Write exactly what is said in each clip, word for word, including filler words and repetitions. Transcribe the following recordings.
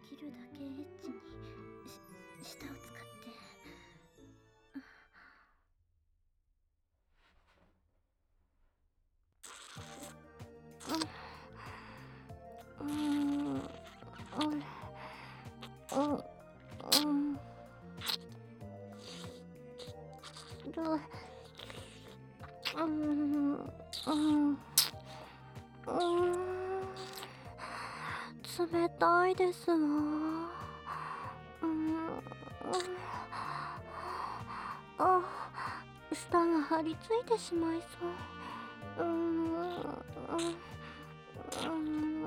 きるだけエッチにし舌を使ってうんうんうんうんうんうん冷たいですわ。うんあ、舌が張り付いてしまいそう。うんうん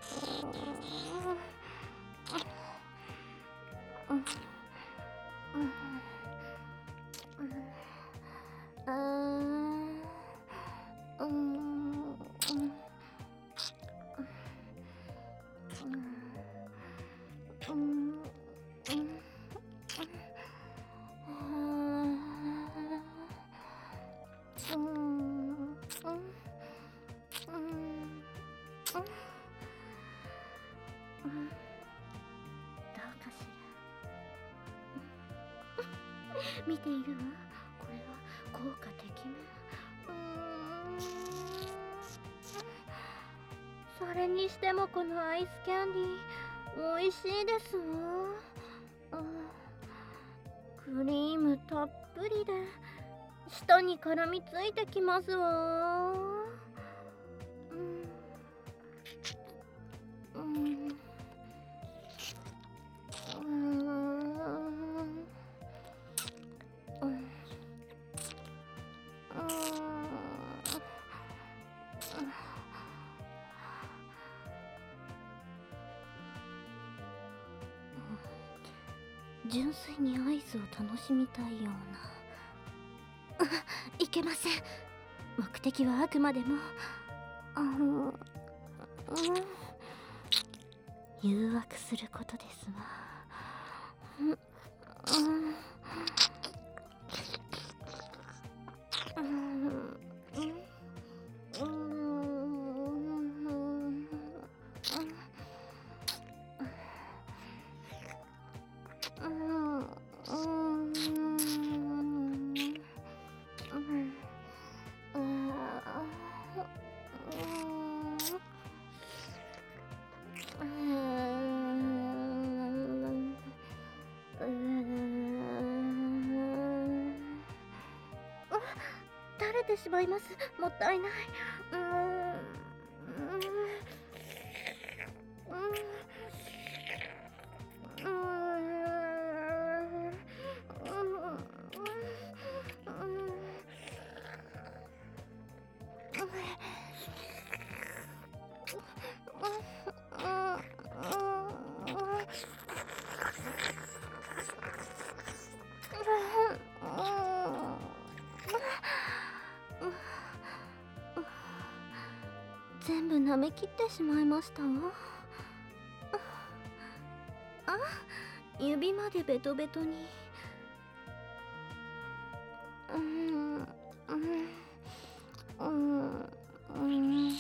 見ているわ。これは効果てきめん。うーんそれにしてもこのアイスキャンディー美味しいですわ。クリームたっぷりで舌に絡みついてきますわ。うん純粋にアイスを楽しみたいような。いけません。目的はあくまでもあの、うん、誘惑することですわ。うんうん垂れてしまいます。もったいない。うーん全部舐めきってしまいましたわ。あ、指までベトベトに。うんうんうんうん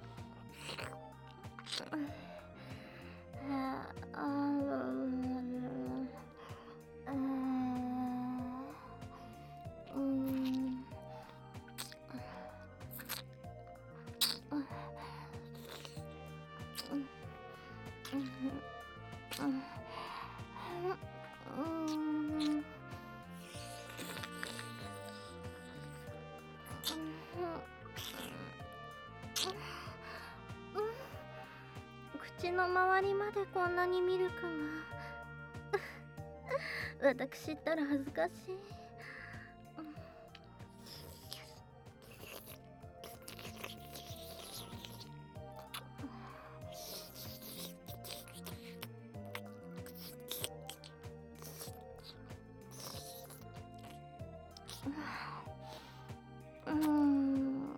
口の周りまでこんなにミルクが。私ったら恥ずかしい。うーん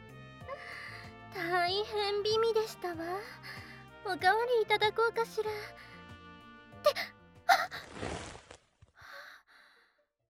大変美味でしたわ。おかわりいただこうかしら。